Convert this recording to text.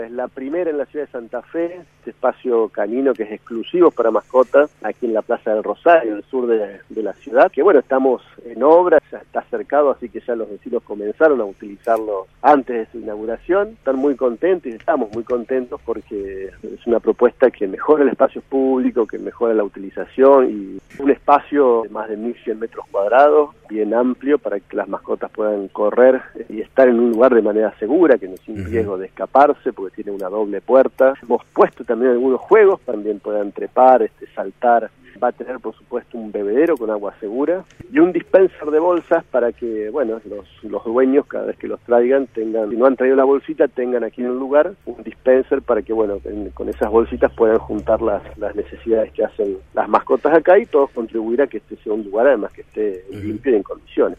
Es la primera en la ciudad de Santa Fe, este espacio canino que es exclusivo para mascotas, aquí en la Plaza del Rosario, al sur de la ciudad, que bueno, estamos en obra, ya está cercado, así que ya los vecinos comenzaron a utilizarlo antes de su inauguración. Están muy contentos y estamos muy contentos porque es una propuesta que mejora el espacio público, que mejora la utilización y un espacio de más de 1.100 metros cuadrados, bien amplio para que las mascotas puedan correr y estar en un lugar de manera segura, que no sin riesgo de escaparse, porque tiene una doble puerta. Hemos puesto también algunos juegos, también puedan trepar, saltar. Va a tener, por supuesto, un bebedero con agua segura y un dispenser de bolsas para que, bueno, los dueños, cada vez que los traigan, tengan, si no han traído la bolsita, tengan aquí en un lugar un dispenser para que, bueno, con esas bolsitas puedan juntar las necesidades que hacen las mascotas acá y todos contribuir a que este sea un lugar, además, que esté limpio y en condiciones.